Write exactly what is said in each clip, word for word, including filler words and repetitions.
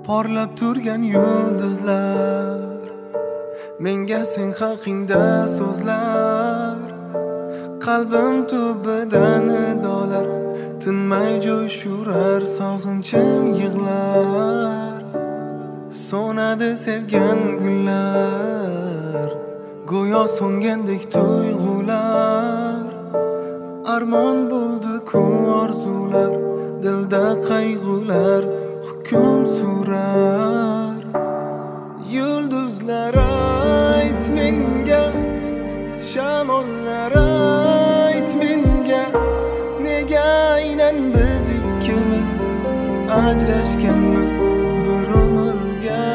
Porlab turgan yulduzlar, menga sen haqingda so'zlar. Qalbim tubidan nidolar, tinmay jo'shurar, sog'inchim yig'lar. So'nadi sevgan gullar, go'yo so'ngandek tuyg'ular. Armon bo'ldi-ku orzular, dilda qayg'ular hukm surar. Yulduzlar ayt menga, shamollar ayt menga, nega aynan biz ikkimiz ajrashganmiz bir umrga.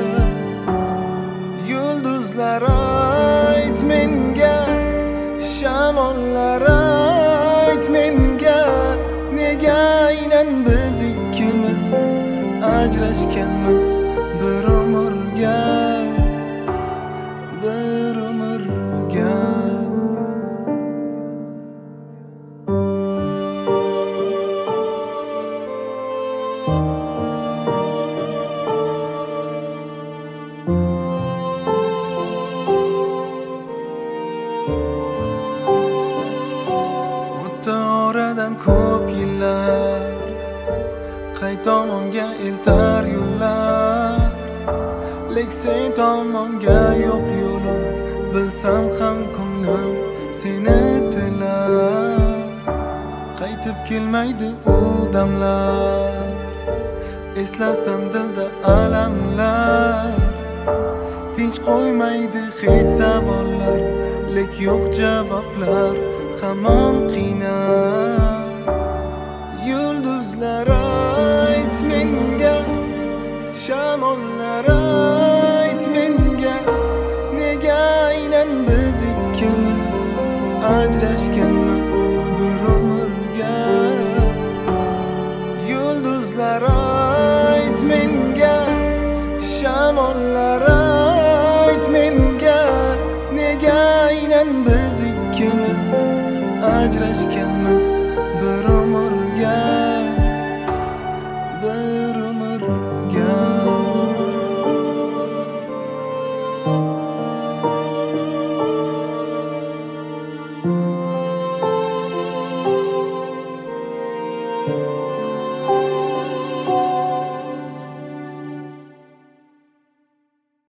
Yulduzlar ayt menga, shamollar ayt menga, nega aynan biz ikkimiz ajrashganmiz bir umrga, bir umrga. O'tdi oradan ko'p yillar, qay tomonga eltar yo'llar. Lek sen tomonga yo'q yo'lim, bilsam ham ko'nglim seni tilar. Qaytib kelmaydi u damlar, eslasam dilda alamlar. Tinch qo'ymaydi hech savollar, lek yo'q javoblar hamon qiynar. Yulduzlar ayt menga, shamollar ayt menga, nega aynan biz ikkimiz ajrashganmiz bir umrga. Yulduzlar ayt menga, shamollar ayt menga, nega aynan biz ikkimiz ajrashganmiz